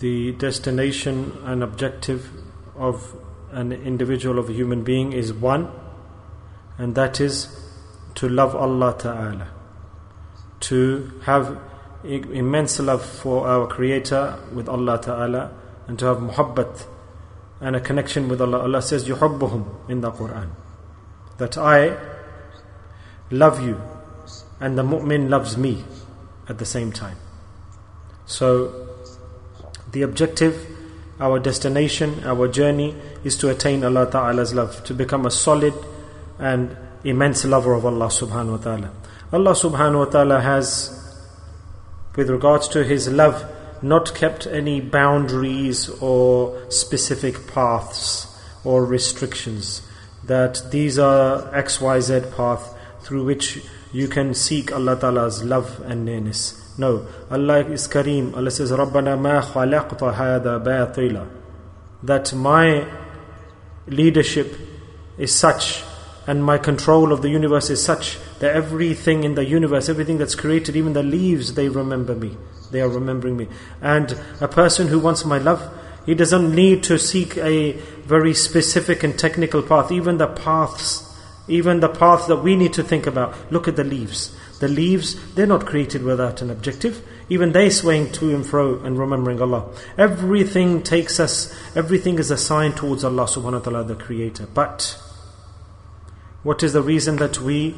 the destination and objective of an individual, of a human being, is one, and that is to love Allah Ta'ala, to have immense love for our Creator with Allah Ta'ala, and to have muhabbat and a connection with Allah. Allah says yuhibbuhum in the Quran, that I love you and the mu'min loves me at the same time. So the objective, our destination, our journey is to attain Allah Ta'ala's love, to become a solid and immense lover of Allah Subhanahu wa Ta'ala. Allah Subhanahu wa Ta'ala has, with regards to His love, not kept any boundaries or specific paths or restrictions, that these are XYZ path through which you can seek Allah Ta'ala's love and nearness. No, Allah is Kareem. Allah says, رَبَّنَا مَا خَلَقْتَ هَذَا بَاطِلًا, that my leadership is such and my control of the universe is such that everything in the universe, everything that's created, even the leaves, they remember me. They are remembering me. And a person who wants my love, he doesn't need to seek a very specific and technical path. Even the path that we need to think about. Look at the leaves. The leaves, they're not created without an objective. Even they swaying to and fro and remembering Allah. Everything is a sign towards Allah Subhanahu wa Ta'ala, the Creator. But what is the reason that we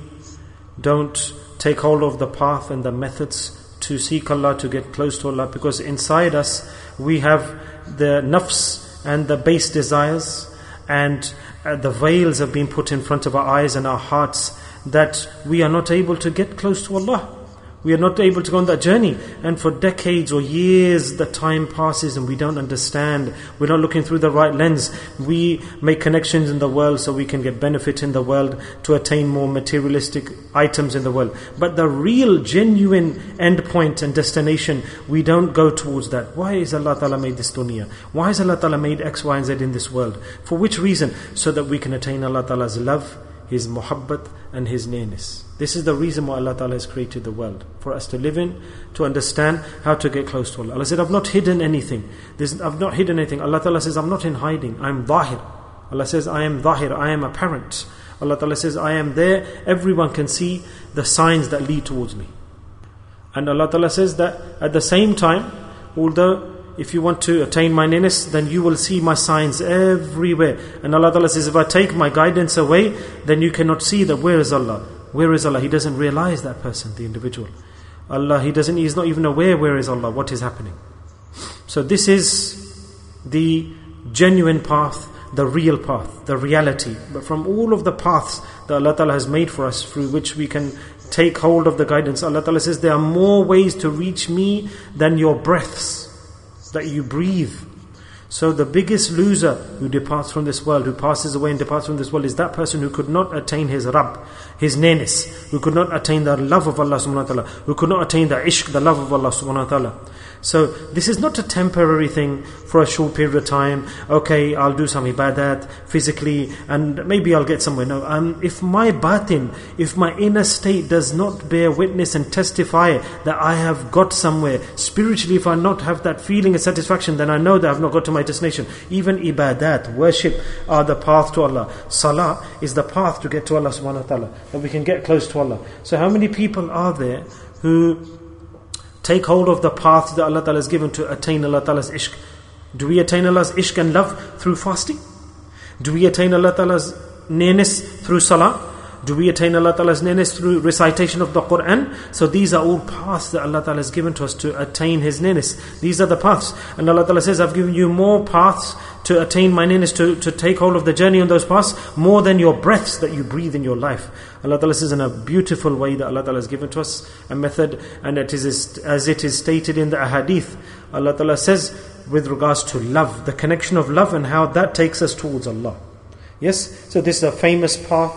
don't take hold of the path and the methods to seek Allah, to get close to Allah? Because inside us we have the nafs and the base desires, and the veils have been put in front of our eyes and our hearts, that we are not able to get close to Allah. We are not able to go on that journey. And for decades or years the time passes and we don't understand. We're not looking through the right lens. We make connections in the world so we can get benefit in the world, to attain more materialistic items in the world. But the real genuine end point and destination, we don't go towards that. Why is Allah Ta'ala made this dunya? Why has Allah Ta'ala made X, Y and Z in this world? For which reason? So that we can attain Allah Ta'ala's love, His muhabbat and His nearness. This is the reason why Allah Ta'ala has created the world, for us to live in, to understand how to get close to Allah. Allah said, I've not hidden anything. I've not hidden anything. Allah Ta'ala says, I'm not in hiding. I'm dhahir. Allah says, I am dhahir. I am apparent. Allah Ta'ala says, I am there. Everyone can see the signs that lead towards me. And Allah Ta'ala says that at the same time, although if you want to attain my nearness, then you will see my signs everywhere. And Allah Ta'ala says, if I take my guidance away, then you cannot see that where is Allah? Where is Allah? He doesn't realize that person, the individual. He's not even aware where is Allah, what is happening. So this is the genuine path, the real path, the reality. But from all of the paths that Allah Ta'ala has made for us, through which we can take hold of the guidance, Allah Ta'ala says, there are more ways to reach me than your breaths that you breathe. So the biggest loser who departs from this world, who passes away and departs from this world, is that person who could not attain his Rabb, his nearness, who could not attain the love of Allah subhanahu wa ta'ala, who could not attain the ishq, the love of Allah subhanahu wa ta'ala. So this is not a temporary thing for a short period of time. Okay, I'll do some ibadat physically and maybe I'll get somewhere. No, if my batin, if my inner state does not bear witness and testify that I have got somewhere spiritually, if I not have that feeling of satisfaction, then I know that I have not got to my destination. Even ibadat, worship, are the path to Allah. Salah is the path to get to Allah subhanahu wa ta'ala, that we can get close to Allah. So how many people are there who take hold of the path that Allah Ta'ala has given to attain Allah Ta'ala's ishq? Do we attain Allah's ishq and love through fasting? Do we attain Allah Ta'ala's nearness through salah? Do we attain Allah Ta'ala's nearness through recitation of the Quran? So these are all paths that Allah Ta'ala has given to us to attain His nearness. These are the paths. And Allah Ta'ala says, I've given you more paths to attain my nearness, to take hold of the journey on those paths, more than your breaths that you breathe in your life. Allah Ta'ala says in a beautiful way that Allah Ta'ala has given to us a method, and it is as it is stated in the ahadith. Allah Ta'ala says with regards to love, the connection of love and how that takes us towards Allah. Yes, so this is a famous path,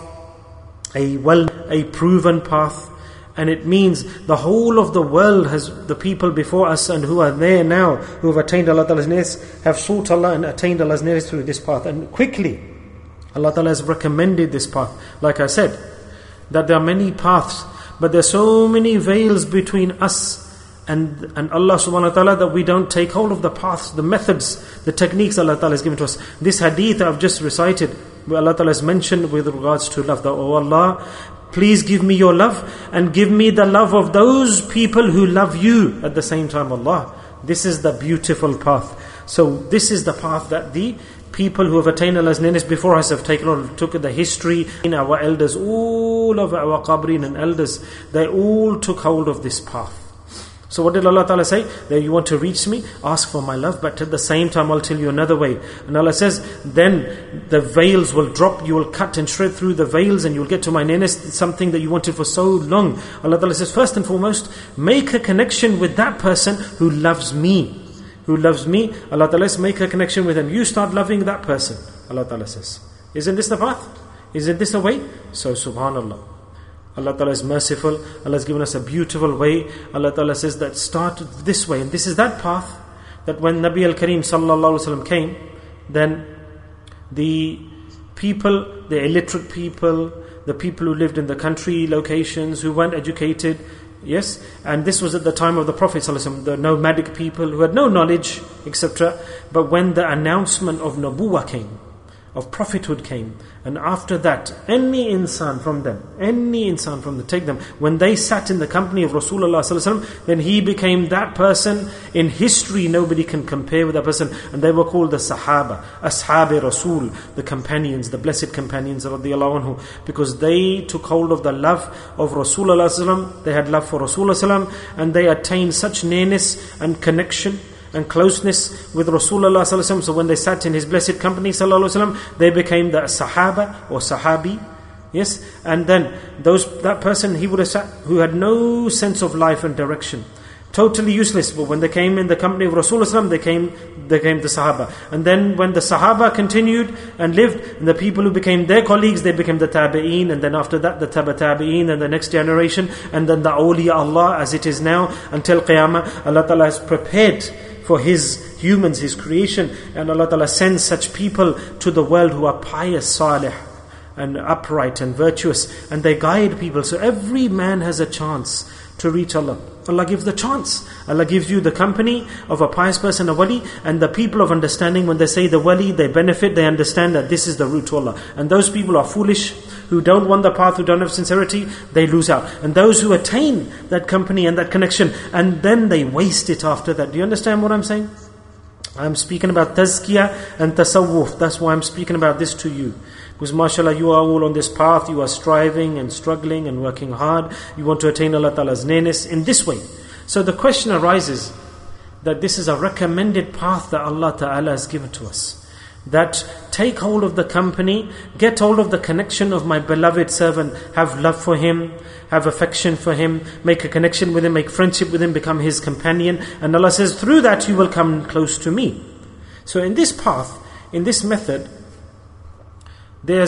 a proven path, and it means the whole of the world has, the people before us and who are there now, who have attained Allah Ta'ala's nearness, have sought Allah and attained Allah's nearness through this path. And quickly Allah Ta'ala has recommended this path. Like I said, that there are many paths, but there are so many veils between us and Allah subhanahu wa ta'ala, that we don't take hold of the paths, the methods, the techniques Allah ta'ala has given to us. This hadith I've just recited, where Allah ta'ala has mentioned with regards to love, that, oh Allah, please give me your love and give me the love of those people who love you at the same time, Allah. This is the beautiful path. So this is the path that the people who have attained Allah's nearness before us have taken on, took the history in our elders, all of our qabrin and elders, they all took hold of this path. So what did Allah Ta'ala say? That you want to reach me, ask for my love, but at the same time I'll tell you another way. And Allah says, then the veils will drop, you will cut and shred through the veils and you'll get to my nearness, something that you wanted for so long. Allah Ta'ala says, first and foremost, make a connection with that person who loves me. Who loves me, Allah Ta'ala says, make a connection with him. You start loving that person, Allah Ta'ala says. Isn't this the path? Isn't this the way? So subhanallah, Allah Ta'ala is merciful. Allah has given us a beautiful way. Allah Ta'ala says that start this way. And this is that path that when Nabi al-Kareem sallallahu alaihi wasallam came, then the people, the illiterate people, the people who lived in the country locations, who weren't educated, yes, and this was at the time of the Prophet ﷺ, the nomadic people who had no knowledge, etc. But when the announcement of Nabuwah came, of prophethood came, and after that, any insan from them, take them, when they sat in the company of Rasulullah ﷺ, then he became that person. In history, nobody can compare with that person, and they were called the Sahaba, Ashab Rasul, the companions, the blessed companions radiallahu anhu, because they took hold of the love of Rasulullah ﷺ. They had love for Rasulullah ﷺ, and they attained such nearness and connection and closeness with Rasulullah sallallahu alaihi wasallam. So when they sat in his blessed company sallallahu alaihi wasallam, they became the Sahaba or Sahabi. Yes, and then that person, he would have sat, who had no sense of life and direction, totally useless. But when they came in the company of Rasulullah, they came the Sahaba. And then when the Sahaba continued and lived, and the people who became their colleagues, they became the Tabi'een, and then after that the Tabi'een, and the next generation, and then the awliya Allah, as it is now until Qiyamah. Allah Ta'ala has prepared for His humans, His creation, and Allah Ta'ala sends such people to the world who are pious, salih, and upright and virtuous, and they guide people. So every man has a chance to reach Allah. Allah gives the chance. Allah gives you the company of a pious person, a wali, and the people of understanding. When they say the wali, they benefit, they understand that this is the route to Allah. And those people are foolish, who don't want the path, who don't have sincerity, they lose out. And those who attain that company and that connection, and then they waste it after that. Do you understand what I'm saying? I'm speaking about tazkiyah and tasawwuf. That's why I'm speaking about this to you. Because mashallah, you are all on this path, you are striving and struggling and working hard. You want to attain Allah Ta'ala's nearness in this way. So the question arises that this is a recommended path that Allah Ta'ala has given to us. That take hold of the company, get hold of the connection of my beloved servant, have love for him, have affection for him, make a connection with him, make friendship with him, become his companion. And Allah says, through that you will come close to me. So in this path, in this method, there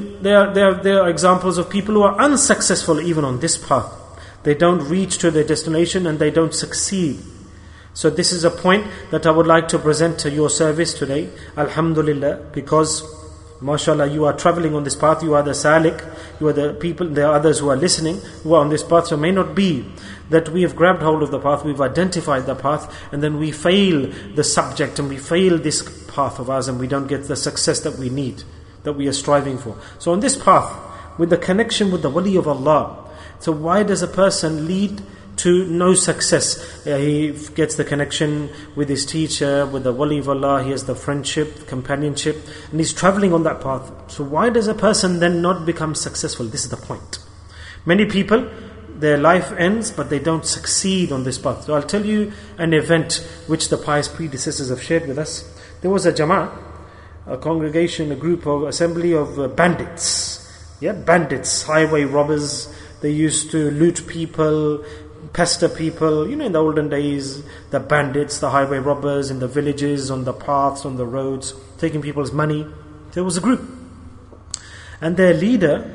are examples of people who are unsuccessful even on this path. They don't reach to their destination and they don't succeed. So this is a point that I would like to present to your service today. Alhamdulillah, because mashallah, you are traveling on this path, you are the salik, you are the people, there are others who are listening, who are on this path. So it may not be that we have grabbed hold of the path, we've identified the path, and then we fail the subject and we fail this path of ours and we don't get the success that we need, that we are striving for. So on this path, with the connection with the wali of Allah, so why does a person lead to no success? He gets the connection with his teacher, with the wali of Allah, he has the friendship, companionship, and he's traveling on that path. So why does a person then not become successful? This is the point. Many people, their life ends, but they don't succeed on this path. So I'll tell you an event which the pious predecessors have shared with us. There was a jama'ah, a congregation, a group of assembly of bandits. Yeah, bandits, highway robbers. They used to loot people, pester people. You know, in the olden days, the bandits, the highway robbers in the villages, on the paths, on the roads, taking people's money. There was a group. And their leader,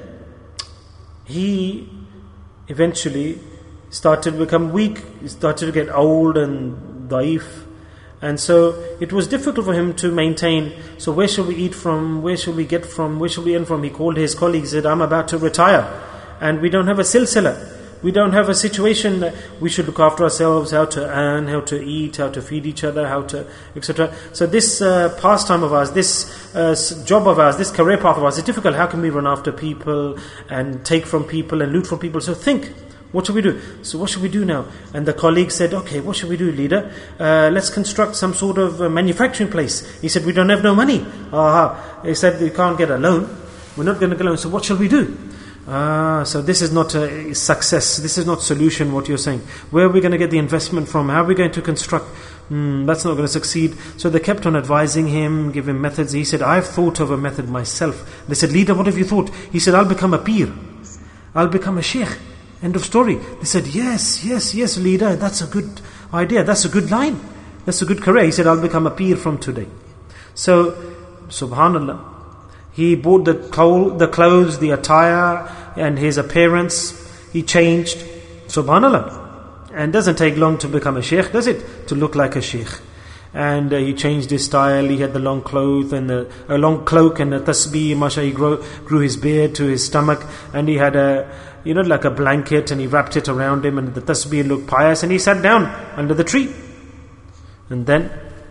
he eventually started to become weak. He started to get old and daif. And so it was difficult for him to maintain. So where shall we eat from? Where shall we get from? Where shall we earn from? He called his colleagues, said, I'm about to retire. And we don't have a silsila. We don't have a situation that we should look after ourselves, how to earn, how to eat, how to feed each other, how to, etc. So this pastime of ours, this job of ours, this career path of ours is difficult. How can we run after people and take from people and loot from people? So think, what should we do? So what should we do now? And the colleague said, okay, what should we do, leader? Let's construct some sort of manufacturing place. He said, we don't have no money. He said, we can't get a loan. We're not going to get a loan. So what shall we do? So this is not a success. This is not solution, what you're saying. Where are we going to get the investment from? How are we going to construct? That's not going to succeed. So they kept on advising him, give him methods. He said, I've thought of a method myself. They said, leader, what have you thought? He said, I'll become a peer. I'll become a sheikh. End of story. They said, yes, leader, that's a good idea. That's a good line. That's a good career. He said, I'll become a peer from today. So, subhanallah, he bought the clothes, the attire, and his appearance. He changed. Subhanallah. And it doesn't take long to become a sheikh, does it? To look like a sheikh. And he changed his style. He had the long cloak and a long cloak and a tasbih. Masha, he grew his beard to his stomach, and he had like a blanket, and he wrapped it around him, and the tasbih looked pious, and he sat down under the tree. And then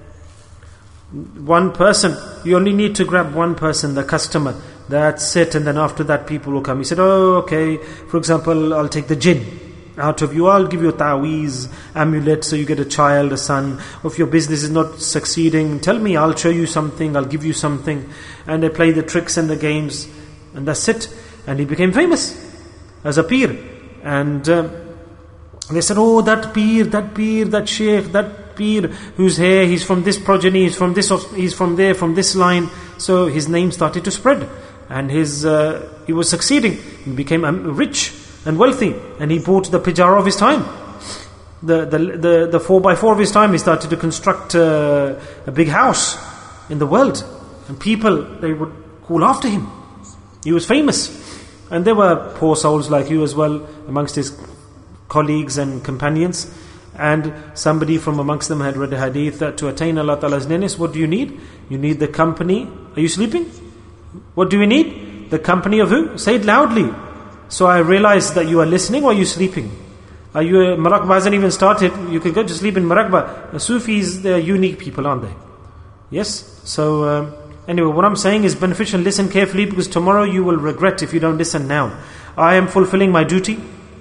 one person, you only need to grab one person, the customer, that's it, and then after that people will come. He said, oh, okay, for example, I'll take the jinn out of you, I'll give you a ta'weez, amulet, so you get a child, a son. If your business is not succeeding, tell me, I'll show you something, I'll give you something. And they play the tricks and the games, and that's it. And he became famous as a peer. And they said, oh, that peer, that sheikh, that peer who's here, he's from this progeny, he's from there, from this line. So his name started to spread, and he was succeeding. He became rich and wealthy, and he bought the pijara of his time, the 4x4 of his time. He started to construct a big house in the world, and people, they would call after him. He was famous. And there were poor souls like you as well amongst his colleagues and companions. And somebody from amongst them had read a hadith that to attain Allah Ta'ala's nearness, what do you need? You need the company. Are you sleeping? What do we need? The company of who? Say it loudly. So I realize that you are listening, or are you sleeping? Muraqbah hasn't even started. You can go to sleep in Muraqbah. The Sufis, they are unique people, aren't they? Yes? So anyway, what I'm saying is beneficial. Listen carefully, because tomorrow you will regret if you don't listen now. I am fulfilling my duty,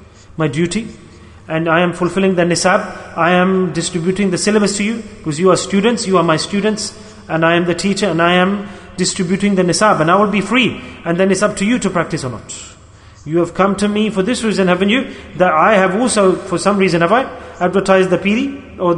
and I am fulfilling the nisab. I am distributing the syllabus to you, because you are students, you are my students, and I am the teacher, and I am distributing the nisab, and I will be free. And then it's up to you to practice or not. You have come to me for this reason, haven't you? That I have also, for some reason, have I advertised the piri or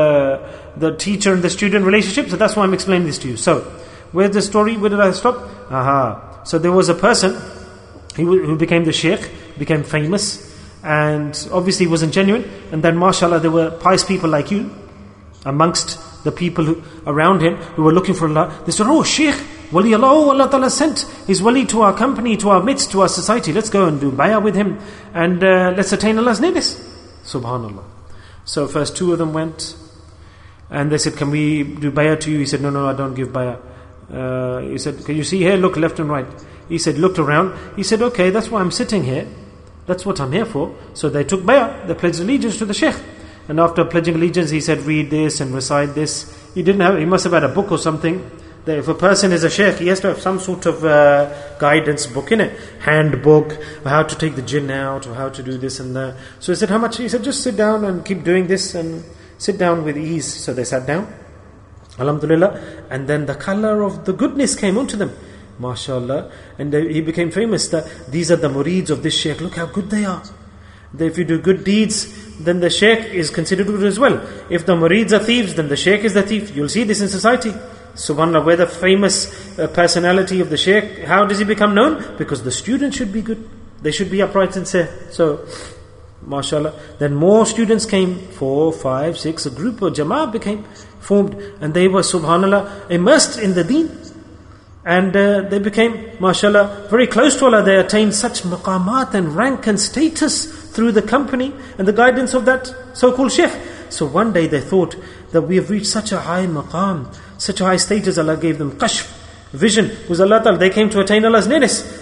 the teacher and the student relationship? So that's why I'm explaining this to you. So, where's the story? Where did I stop? So there was a person who became the sheikh, became famous, and obviously wasn't genuine. And then, mashallah, there were pious people like you amongst the people around him who were looking for Allah. They said, oh, sheikh, wali Allah, oh, Allah Ta'ala sent his wali to our company, to our midst, to our society. Let's go and do bay'ah with him, and let's attain Allah's nearness. Subhanallah. So first two of them went, and they said, can we do bay'ah to you? He said, no, I don't give bay'ah. He said, can you see here? Look left and right. He said, looked around. He said, okay, that's why I'm sitting here. That's what I'm here for. So they took bay'ah. They pledged allegiance to the sheikh. And after pledging allegiance, he said, read this and recite this. He must have had a book or something. That if a person is a sheikh, he has to have some sort of guidance book in it. Handbook, how to take the jinn out, or how to do this and that. So he said, how much? He said, just sit down and keep doing this and sit down with ease. So they sat down. Alhamdulillah. And then the color of the goodness came onto them. MashaAllah. And he became famous that these are the murids of this sheikh. Look how good they are. If you do good deeds, then the sheikh is considered good as well. If the murids are thieves, then the sheikh is the thief. You'll see this in society. SubhanAllah, where the famous personality of the sheikh, how does he become known? Because the students should be good. They should be upright and sincere. So, mashallah. Then more students came, 4, 5, 6, a group of jama'ah became formed. And they were, subhanAllah, immersed in the deen. And they became, mashallah, very close to Allah. They attained such maqamat and rank and status through the company and the guidance of that so-called sheikh. So one day they thought that we have reached such a high maqam, such a high status. Allah gave them kashf, vision. Was Allah Ta'ala, they came to attain Allah's nearness.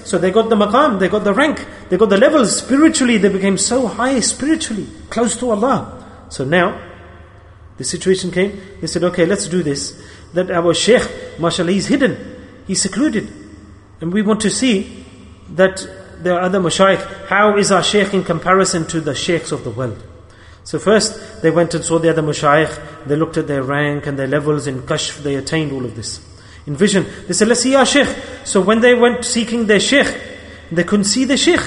So they got the maqam, they got the rank, they got the levels. Spiritually, they became so high spiritually, close to Allah. So now, the situation came, they said, okay, let's do this. That our shaykh, mashallah, he's hidden, he's secluded. And we want to see that there are other mashayikh. How is our shaykh in comparison to the shaykhs of the world? So first, they went and saw the other mashayikh, they looked at their rank and their levels in kashf, they attained all of this. In vision, they said, let's see our shaykh. So when they went seeking their shaykh, they couldn't see their shaykh.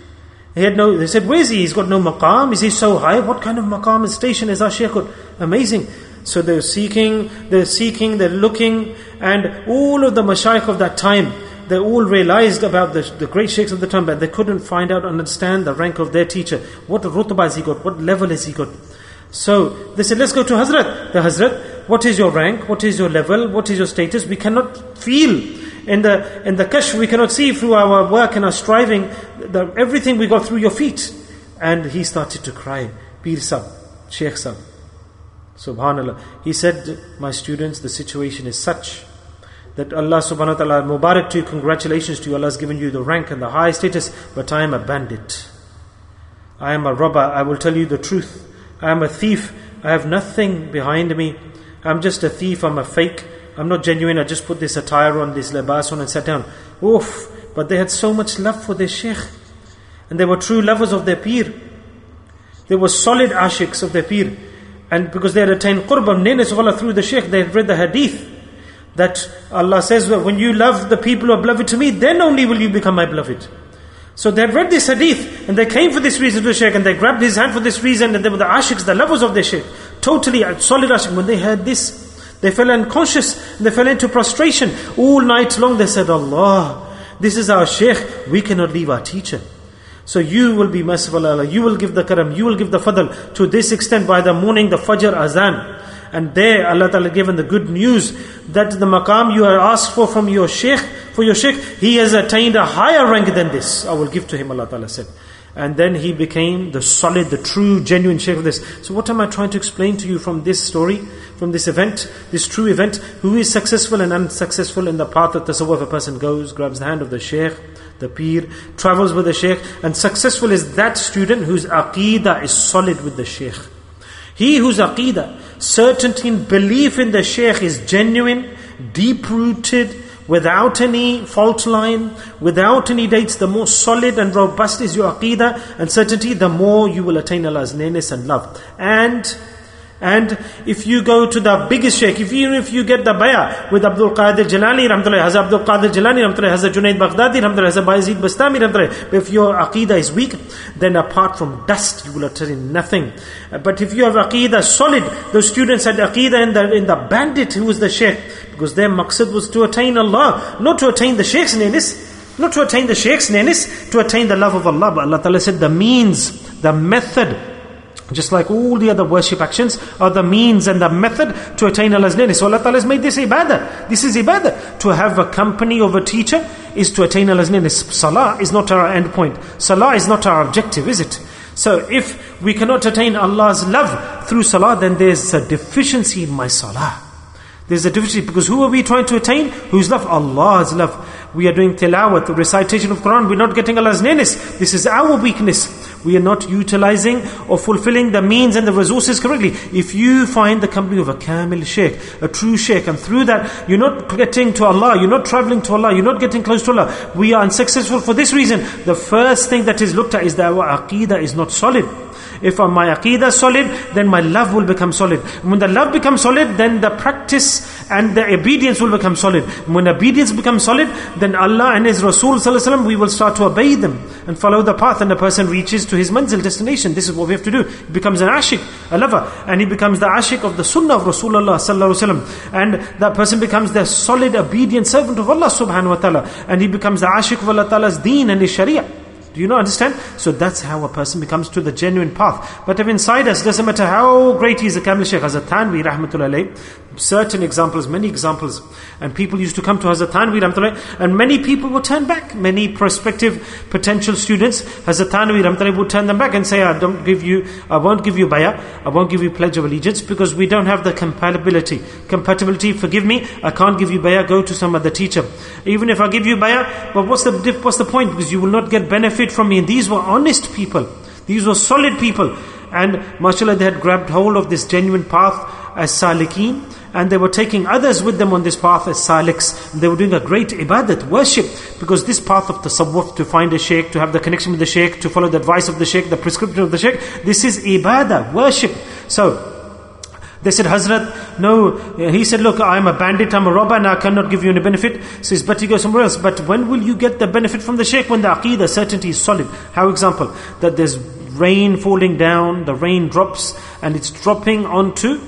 They said, where is he? He's got no maqam. Is he so high? What kind of maqam and station is our shaykh got? Amazing. So they're seeking, they're looking, and all of the mashayikh of that time, they all realized about the great shaykhs of the time, but they couldn't find out and understand the rank of their teacher. What rutbah has he got? What level has he got? So they said, let's go to Hazrat. The Hazrat, what is your rank? What is your level? What is your status? We cannot feel in the kashf, we cannot see through our work and our striving, everything we got through your feet. And he started to cry. Pir Sahib, Shaykh Sahib. Subhanallah. He said, my students, the situation is such that Allah subhanahu wa ta'ala, Mubarak to you, congratulations to you, Allah has given you the rank and the high status, but I am a bandit. I am a robber, I will tell you the truth. I am a thief, I have nothing behind me. I'm just a thief, I'm a fake, I'm not genuine, I just put this attire on, this labas on and sat down. Oof! But they had so much love for their shaykh. And they were true lovers of their pir. They were solid ashiks of their pir. And because they had attained qurbam, nearness of Allah through the shaykh, they had read the hadith. That Allah says, when you love the people who are beloved to me, then only will you become my beloved. So they had read this hadith, and they came for this reason to the shaykh, and they grabbed his hand for this reason, and they were the ashiks, the lovers of their shaykh. Totally solid ashik. When they heard this, they fell unconscious, and they fell into prostration. All night long they said, Allah, this is our shaykh, we cannot leave our teacher. So you will be merciful, Allah, you will give the karam, you will give the fadl. To this extent, by the morning, the fajr azan. And there Allah Ta'ala given the good news that the maqam you are asked for from your shaykh, he has attained a higher rank than this. I will give to him, Allah Ta'ala said. And then he became the solid, the true, genuine shaykh of this. So what am I trying to explain to you from this story, from this event, this true event? Who is successful and unsuccessful in the path of tasawwuf? A person goes, grabs the hand of the shaykh, the pir, travels with the shaykh, and successful is that student whose aqeedah is solid with the shaykh. He whose aqeedah, certainty and belief in the shaykh is genuine, deep-rooted, without any fault line, without any dates, the more solid and robust is your aqeedah and certainty, the more you will attain Allah's nearness and love. And if you go to the biggest shaykh, even if you get the bayah with Abdul Qadir Jilani, Ramdullah, Hazrat Abdul Qadir Jilani, Ramdullah, Hazrat Junaid Baghdadi, Ramdullah, Hazrat Bayezid Bastami, Ramdullah, but if your aqeedah is weak, then apart from dust, you will attain nothing. But if you have aqeedah solid, those students had aqeedah in the bandit who was the shaykh, because their maqsad was to attain Allah, not to attain the shaykh's nearness, not to attain the shaykh's nearness, to attain the love of Allah. But Allah Ta'ala said the means, the method, just like all the other worship actions, are the means and the method to attain Allah's nearness. So Allah Ta'ala has made this ibadah. This is ibadah. To have a company of a teacher is to attain Allah's nearness. Salah is not our end point. Salah is not our objective, is it? So if we cannot attain Allah's love through salah, then there's a deficiency in my salah. There's a deficiency, because who are we trying to attain? Whose love? Allah's love. We are doing tilawat, the recitation of Quran, we're not getting Allah's nearness. This is our weakness. We are not utilizing or fulfilling the means and the resources correctly. If you find the company of a kamil shaykh, a true shaykh, and through that you're not getting to Allah, you're not traveling to Allah, you're not getting close to Allah, we are unsuccessful for this reason. The first thing that is looked at is that our aqeedah is not solid. If my aqeedah is solid, then my love will become solid. When the love becomes solid, then the practice and the obedience will become solid. When obedience becomes solid, then Allah and His Rasul ﷺ, we will start to obey them and follow the path, and the person reaches to his manzil, destination. This is what we have to do. He becomes an ashik, a lover, and he becomes the ashik of the sunnah of Rasulullah ﷺ. And that person becomes the solid, obedient servant of Allah subhanahu wa ta'ala, and he becomes the ashik of Allah ta'ala's deen and His sharia. Do you not understand? So that's how a person becomes to the genuine path. But if inside us, doesn't matter how great he is, a Kamil Shaykh, Hazrat Thanvi Rahmatullah alayh, certain examples, many examples. And people used to come to Hazrat Thanvi Rahmatullah, and many people would turn back. Many prospective potential students, Hazrat Thanvi Rahmatullah would turn them back and say, I won't give you bayah, I won't give you pledge of allegiance, because we don't have the compatibility, forgive me, I can't give you bayah, go to some other teacher. Even if I give you bayah, but what's the point? Because you will not get benefit from me. And these were honest people. These were solid people. And mashallah, they had grabbed hold of this genuine path as salikeen, and they were taking others with them on this path as saliks. They were doing a great ibadat, worship, because this path of tasawwuf, to find a shaykh, to have the connection with the shaykh, to follow the advice of the shaykh, the prescription of the shaykh, this is ibadah, worship. So they said, Hazrat, no. He said, look, I'm a bandit, I'm a robber, and I cannot give you any benefit. So it's better you go somewhere else. But when will you get the benefit from the shaykh? When the aqeedah certainty is solid. How example? That there's rain falling down, the rain drops, and it's dropping onto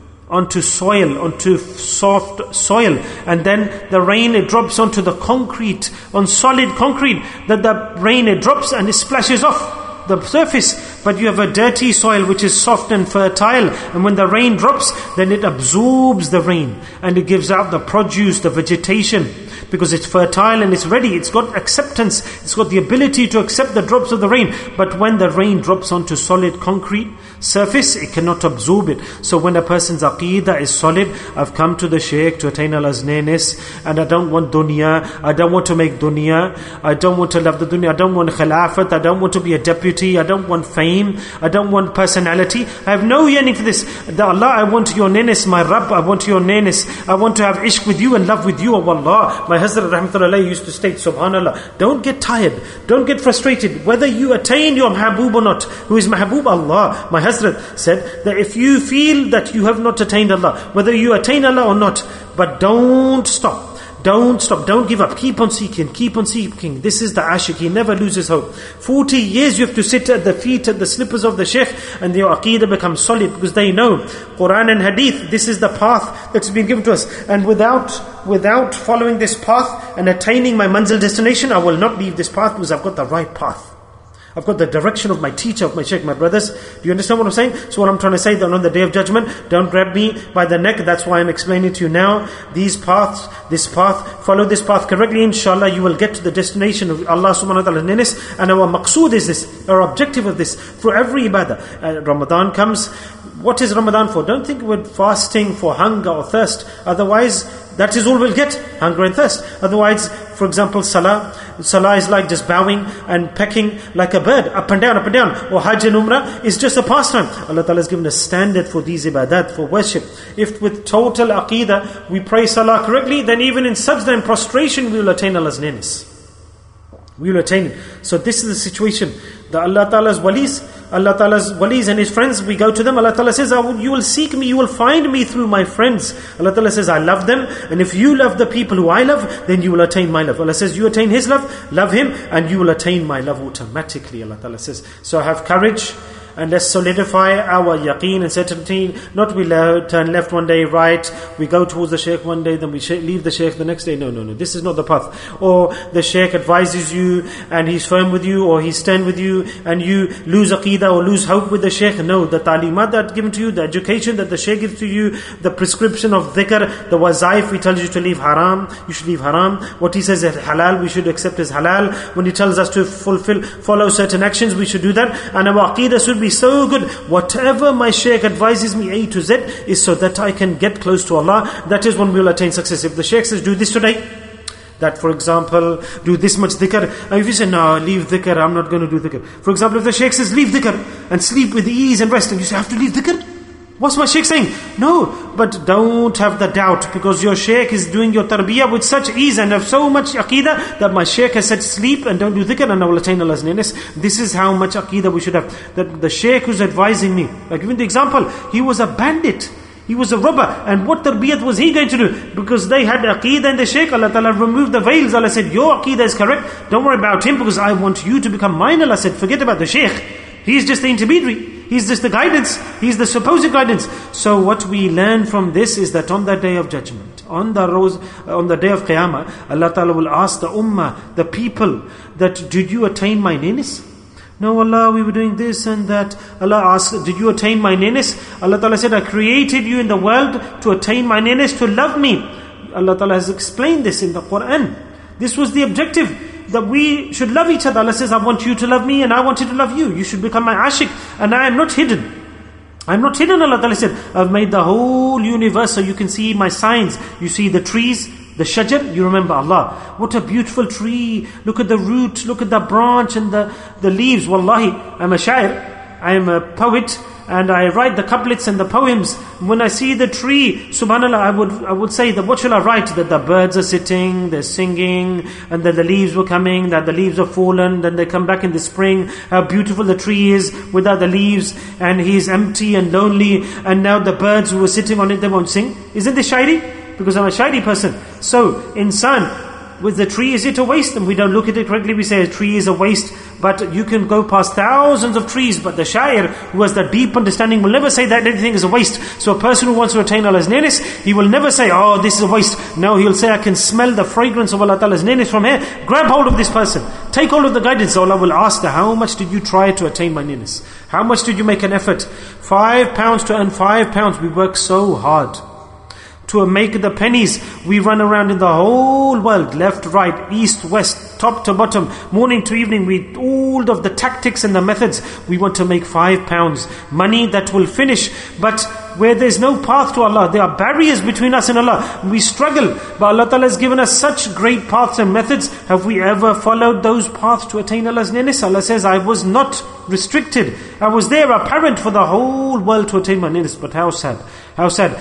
soil, onto soft soil, and then the rain, it drops onto the concrete, on solid concrete, that the rain, it drops and it splashes off the surface. But you have a dirty soil which is soft and fertile, and when the rain drops, then it absorbs the rain and it gives out the produce, the vegetation, because it's fertile and it's ready, it's got acceptance, it's got the ability to accept the drops of the rain. But when the rain drops onto solid concrete surface, it cannot absorb it. So when a person's aqeedah is solid, I've come to the shaykh to attain Allah's nearness, and I don't want dunya, I don't want to make dunya, I don't want to love the dunya, I don't want khilafat, I don't want to be a deputy, I don't want fame, I don't want personality, I have no yearning for this. Allah, I want your nearness, my Rabb, I want your nearness, I want to have ishq with you and love with you, oh Allah. My Hazrat Rahmatullah used to state, subhanallah, don't get tired, don't get frustrated, whether you attain your mahbub or not. Who is mahbub? Allah. My Hazrat said that if you feel that you have not attained Allah, whether you attain Allah or not, but don't stop. Don't stop, don't give up, keep on seeking. This is the ashiq, he never loses hope. 40 years you have to sit at the feet, at the slippers of the shaykh, and your aqeedah becomes solid, because they know Quran and Hadith, this is the path that's been given to us. And without following this path and attaining my manzil destination, I will not leave this path, because I've got the right path. I've got the direction of my teacher, of my shaykh, my brothers. Do you understand what I'm saying? So what I'm trying to say, that on the day of judgment, don't grab me by the neck. That's why I'm explaining to you now. These paths, this path, follow this path correctly. Inshallah, you will get to the destination of Allah subhanahu wa ta'ala nearness. And our maqsood is this, our objective of this, for every ibadah. Ramadan comes. What is Ramadan for? Don't think we're fasting for hunger or thirst. Otherwise, that is all we'll get, hunger and thirst. Otherwise, for example, salah is like just bowing and pecking like a bird, up and down. Or Hajj and Umrah is just a pastime. Allah Ta'ala has given a standard for these ibadat, for worship. If with total aqeedah we pray salah correctly, then even in sajda and prostration we will attain Allah's nearness. We will attain it. So this is the situation. The Allah Ta'ala's walis and His friends, we go to them. Allah Ta'ala says, you will seek me, you will find me through my friends. Allah Ta'ala says, I love them, and if you love the people who I love, then you will attain my love. Allah says, you attain His love Him, and you will attain my love automatically. Allah Ta'ala says, so have courage, and let's solidify our yaqeen and certainty. Not we turn left one day, right, we go towards the shaykh one day, then we leave the shaykh the next day. No. This is not the path. Or the shaykh advises you and he's firm with you, or he's stern with you, and you lose aqeedah or lose hope with the shaykh. No, the talimat that given to you, the education that the shaykh gives to you, the prescription of dhikr, the wazaif, he tells you to leave haram, you should leave haram. What he says is halal, we should accept as halal. When he tells us to follow certain actions, we should do that. And our aqeedah should be so good. Whatever my shaykh advises me A to Z is so that I can get close to Allah. That is when we will attain success. If the shaykh says, do this today, that for example, do this much dhikr, and if you say, no, leave dhikr, I'm not going to do dhikr. For example, if the shaykh says, leave dhikr and sleep with ease and rest, and you say, I have to leave dhikr? What's my shaykh saying? No, but don't have the doubt, because your shaykh is doing your tarbiyah with such ease and have so much aqeedah that my shaykh has said sleep and don't do dhikr and I will attain Allah's nearness. This is how much aqeedah we should have. That the shaykh who's advising me, like giving the example, he was a bandit, he was a robber, and what tarbiyat was he going to do? Because they had aqeedah and the shaykh, Allah Ta'ala removed the veils. Allah said, your aqeedah is correct, don't worry about him, because I want you to become mine. Allah said, forget about the shaykh, he's just the intermediary. He's just the guidance. He's the supposed guidance. So what we learn from this is that on the day of judgment, on the day of Qiyamah, Allah Ta'ala will ask the ummah, the people, that did you attain my nearness? No, Allah, we were doing this and that. Allah asked, did you attain my nearness? Allah Ta'ala said, I created you in the world to attain my nearness, to love me. Allah Ta'ala has explained this in the Quran. This was the objective, that we should love each other. Allah says, I want you to love me and I want you to love you. You should become my ashik, and I am not hidden. I'm not hidden, Allah Ta'ala said. I've made the whole universe so you can see my signs. You see the trees, the shajar, you remember Allah. What a beautiful tree. Look at the root, look at the branch and the leaves. Wallahi, I'm a shair, I am a poet, and I write the couplets and the poems. When I see the tree, subhanAllah, I would say that what shall I write? That the birds are sitting, they're singing, and that the leaves were coming, that the leaves have fallen, then they come back in the spring. How beautiful the tree is without the leaves, and he is empty and lonely, and now the birds who were sitting on it, they won't sing. Isn't this shairi? Because I'm a shairi person. So, insan, with the tree, is it a waste? And we don't look at it correctly, we say a tree is a waste. But you can go past thousands of trees, but the shair who has that deep understanding will never say that anything is a waste. So a person who wants to attain Allah's nearness, he will never say, oh, this is a waste. No, he'll say, I can smell the fragrance of Allah Ta'ala's nearness from here. Grab hold of this person. Take hold of the guidance. So Allah will ask her, how much did you try to attain my nearness? How much did you make an effort? £5 to earn £5. We work so hard to make the pennies. We run around in the whole world, left, right, east, west, top to bottom, morning to evening. We all of the tactics and the methods. We want to make £5, money that will finish. But where there's no path to Allah, there are barriers between us and Allah. We struggle, but Allah Ta'ala has given us such great paths and methods. Have we ever followed those paths to attain Allah's nearness? Allah says, I was not restricted. I was there apparent for the whole world to attain my nearness. But how sad. How sad.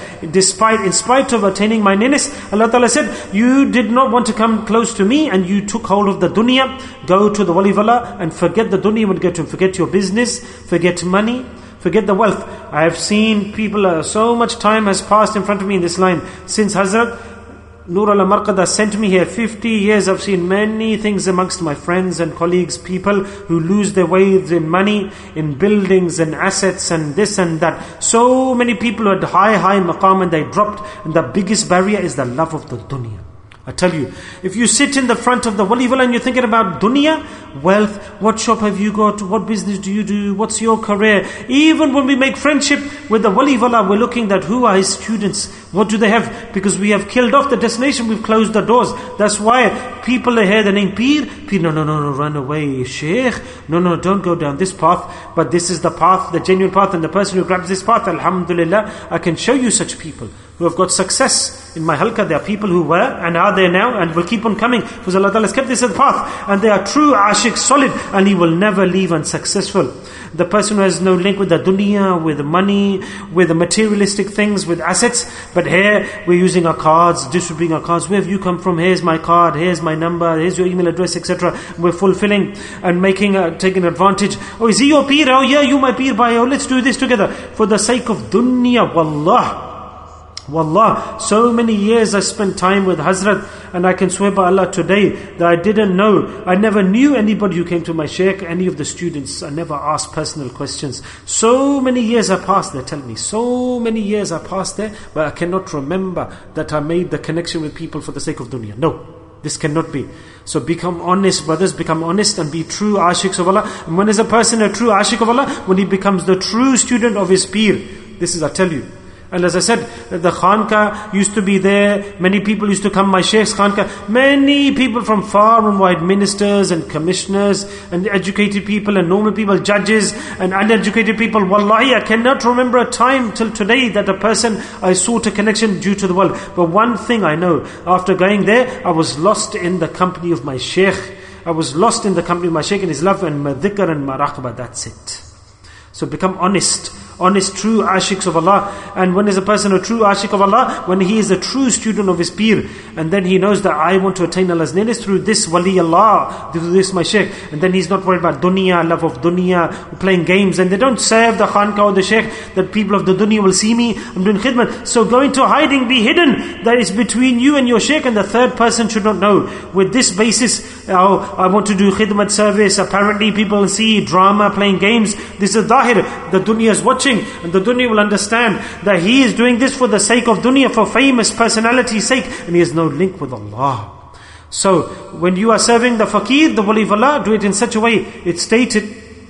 In spite of attaining my nearness, Allah Ta'ala said, you did not want to come close to me, and you took hold of the dunya. Go to the wali of Allah and forget the dunya when you get to him. Forget your business, forget money, forget the wealth. I have seen people, so much time has passed in front of me in this line. Since Hazrat Nur al-Marqada sent me here, 50 years, I've seen many things amongst my friends and colleagues, people who lose their ways in money, in buildings and assets and this and that. So many people who had high maqam and they dropped. And the biggest barrier is the love of the dunya. I tell you, if you sit in the front of the wali of Allah and you're thinking about dunya, wealth, what shop have you got, what business do you do, what's your career? Even when we make friendship with the wali of Allah, we're looking at who are his students, what do they have? Because we have killed off the destination, we've closed the doors. That's why people hear the name Peer, no, run away, Sheikh, no, don't go down this path. But this is the path, the genuine path, and the person who grabs this path, alhamdulillah, I can show you such people who have got success. In my halqa, there are people who were and are there now and will keep on coming, because Allah Ta'ala has kept this as a path, and they are true ashik, solid, and He will never leave unsuccessful. The person who has no link with the dunya, with money, with the materialistic things, with assets, but here we're using our cards, distributing our cards. Where have you come from? Here's my card, here's my number, here's your email address, etc. We're fulfilling and taking advantage. Oh, is he your peer? Oh yeah, you my peer. Oh, let's do this together. For the sake of dunya, Wallah, so many years I spent time with Hazrat, and I can swear by Allah today that I didn't know, I never knew anybody who came to my shaykh, any of the students. I never asked personal questions. So many years I passed there, tell me, so many years I passed there, but I cannot remember that I made the connection with people for the sake of dunya. No, this cannot be. So become honest, brothers, become honest and be true ashiks of Allah. And when is a person a true ashik of Allah? When he becomes the true student of his peer. This is, I tell you. And as I said, the khanka used to be there. Many people used to come, my shaykh's khanka. Many people from far and wide, ministers and commissioners and educated people and normal people, judges and uneducated people. Wallahi, I cannot remember a time till today that a person I sought a connection due to the world. But one thing I know, after going there, I was lost in the company of my shaykh. I was lost in the company of my shaykh and his love and my dhikr and my raqba. That's it. So become honest, true ashiks of Allah. And when is a person a true ashik of Allah? When he is a true student of his peer. And then he knows that I want to attain Allah's nearness through this wali Allah, through this my shaykh. And then he's not worried about dunya, love of dunya, playing games. And they don't serve the khanka or the shaykh that people of the dunya will see me, I'm doing khidmat. So go into hiding, be hidden. That is between you and your shaykh, and the third person should not know. With this basis, I want to do khidmat service. Apparently people see drama, playing games. This is dhahir. The dunya is watching, and the dunya will understand that he is doing this for the sake of dunya, for famous personality's sake, and he has no link with Allah. So when you are serving the faqir, the wali of Allah, do it in such a way. It's stated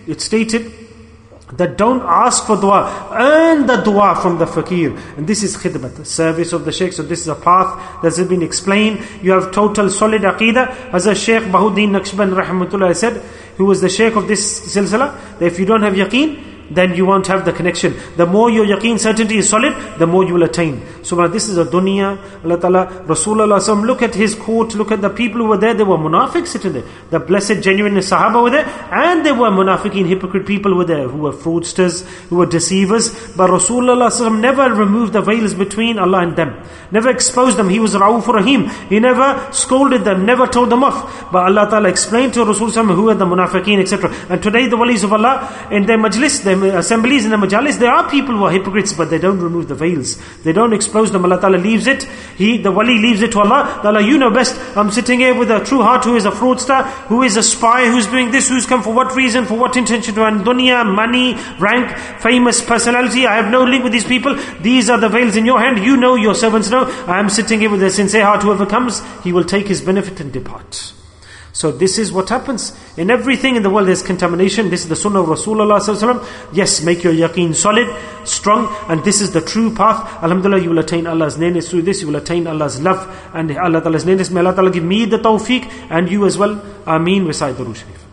it's stated that don't ask for dua, earn the dua from the fakir. And this is khidmat, the service of the shaykh. So this is a path that has been explained. You have total solid aqidah. As a Shaykh Bahuddin Naqshband rahmatullah said, who was the shaykh of this silsila, that if you don't have yaqeen, then you won't have the connection. The more your yaqeen certainty is solid, the more you will attain. So this is a dunya. Allah Ta'ala, Rasulullah, look at his court, look at the people who were there. They were munafiq sitting there. The blessed, genuine Sahaba were there, and there were munafiqeen, hypocrite people were there, who were fraudsters, who were deceivers. But Rasulullah never removed the veils between Allah and them, never exposed them. He was Ra'uf Rahim. He never scolded them, never told them off. But Allah Ta'ala explained to Rasulullah who are the munafiqeen, etc. And today the walis of Allah, in their majlis, their assemblies, in the majalis, there are people who are hypocrites, but they don't remove the veils. They don't expose them. Allah Ta'ala leaves it. The wali leaves it to Allah. Allah, you know best. I'm sitting here with a true heart who is a fraudster, who is a spy, who's doing this, who's come for what reason, for what intention, to earn dunya, money, rank, famous personality. I have no link with these people. These are the veils in your hand. You know, your servants know. I am sitting here with a sincere heart. Whoever comes, he will take his benefit and depart. So this is what happens. In everything in the world there's contamination. This is the sunnah of Rasulullah. Yes, make your yaqeen solid, strong, and this is the true path. Alhamdulillah, you will attain Allah's nearness through this. You will attain Allah's love and Allah Ta'ala's nearness. May Allah Ta'ala give me the tawfiq and you as well. Ameen. Recite the Durood Sharif.